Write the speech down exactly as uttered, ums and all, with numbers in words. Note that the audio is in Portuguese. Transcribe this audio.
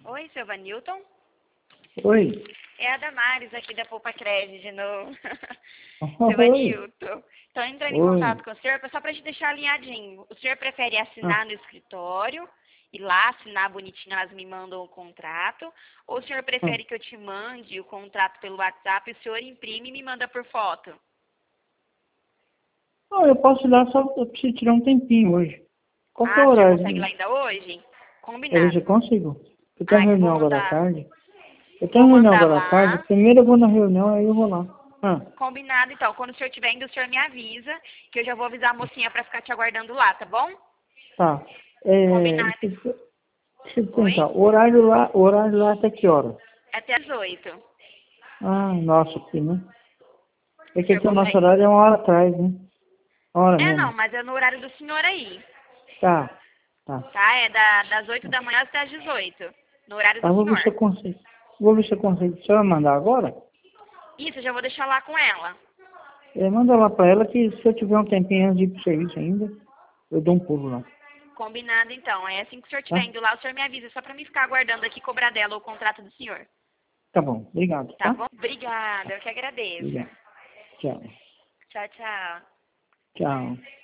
Oi, seu Vanilton? Oi. É a Damares aqui da Poupa Crédito de novo. Seu Oi. Vanilton. Estou entrando em Oi. contato com o senhor só para te deixar alinhadinho. O senhor prefere Ah, assinar no escritório, ir lá assinar bonitinho, elas me mandam o contrato, ou o senhor ah. prefere que eu te mande o contrato pelo WhatsApp e o senhor imprime e me manda por foto? Ah, eu posso ir lá, só eu preciso tirar um tempinho hoje. Qual que é Ah, o o senhor horário? consegue lá ainda hoje? Hoje eu Combinado. consigo. Eu tenho Ah, então vou reunião agora à mandar, tarde. Eu vou tenho reunião mandar agora à tarde. lá. Primeiro eu vou na reunião, aí eu vou lá. Ah, Combinado, então. Quando o senhor estiver indo, o senhor me avisa, que eu já vou avisar a mocinha para ficar te aguardando lá, tá bom? tá. É, Combinado. deixa eu, deixa eu Oi? pensar. O horário lá, o horário lá até que hora? Até às oito. Ah, nossa, aqui, né? É O que senhor aqui o nosso consegue? horário é uma hora atrás, né? Uma hora É, não, menos. mas é no horário do senhor aí, Tá, tá. tá? É da, das oito da manhã até às dezoito. No horário Tá, do vou ver se eu senhor. consigo. Vou ver se eu consigo. Você vai mandar agora? Isso, eu já vou deixar lá com ela. É, manda lá pra ela que se eu tiver um tempinho antes de ir pro serviço ainda, eu dou um pulo lá, Combinado, então. É assim que o senhor estiver tá? indo lá, o senhor me avisa, só para mim ficar aguardando aqui cobrar dela o contrato do senhor. Tá bom, obrigado, Tá tá? bom? Obrigada, eu que agradeço. Obrigado. Tchau. Tchau, tchau. Tchau.